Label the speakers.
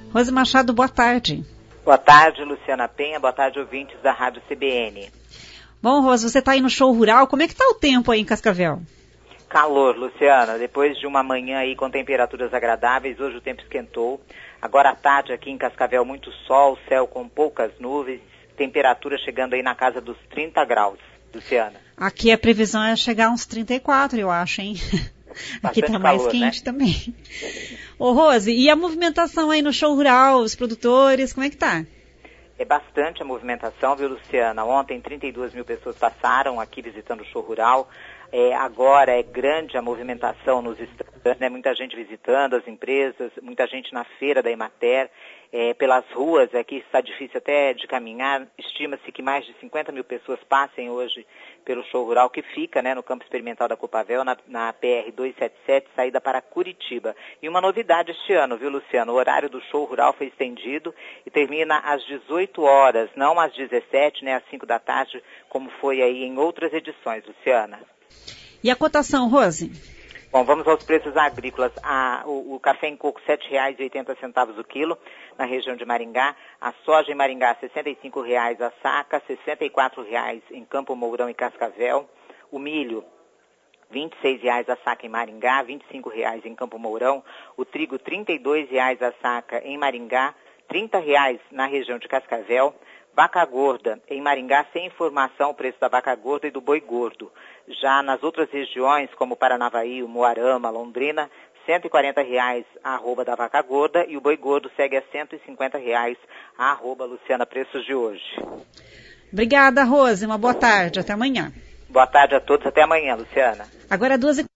Speaker 1: Rose Machado, boa tarde.
Speaker 2: Boa tarde, Luciana Penha. Boa tarde, ouvintes da Rádio CBN.
Speaker 1: Bom, Rose, você está aí no show rural. Como é que está o tempo aí em Cascavel?
Speaker 2: Calor, Luciana. Depois de uma manhã aí com temperaturas agradáveis, hoje o tempo esquentou. Agora à tarde aqui em Cascavel, muito sol, céu com poucas nuvens, temperatura chegando aí na casa dos 30 graus, Luciana.
Speaker 1: Aqui a previsão é chegar a uns 34, eu acho, hein? Aqui está mais quente, né? Também. Ô, Rose, e a movimentação aí no show rural, os produtores, como é que tá?
Speaker 2: É bastante a movimentação, viu, Luciana? Ontem 32 mil pessoas passaram aqui visitando o show rural. Agora é grande a movimentação nos estandes, né? Muita gente visitando as empresas, muita gente na feira da Emater, pelas ruas, aqui está difícil até de caminhar. Estima-se que mais de 50 mil pessoas passem hoje pelo show rural, que fica, né, no campo experimental da Copavel, na PR 277, saída para Curitiba. E uma novidade este ano, viu, Luciano? O horário do show rural foi estendido e termina às 18 horas, não às 17, né, às 5 da tarde, como foi aí em outras edições, Luciana.
Speaker 1: E a cotação, Rose?
Speaker 2: Bom, vamos aos preços agrícolas. O café em coco, R$ 7,80 o quilo, na região de Maringá. A soja em Maringá, R$ 65,00 a saca, R$ 64,00 em Campo Mourão e Cascavel. O milho, R$ 26,00 a saca em Maringá, R$ 25,00 em Campo Mourão. O trigo, R$ 32,00 a saca em Maringá, R$ 30,00 na região de Cascavel. Vaca gorda, em Maringá, sem informação o preço da vaca gorda e do boi gordo. Já nas outras regiões, como Paranavaí, Moarama, Londrina, R$ 140,00 a arroba da vaca gorda e o boi gordo segue a R$ 150,00 a arroba, Luciana, preços de hoje.
Speaker 1: Obrigada, Rose. Uma boa tarde. Até amanhã.
Speaker 2: Boa tarde a todos. Até amanhã, Luciana.
Speaker 1: Agora 2h40.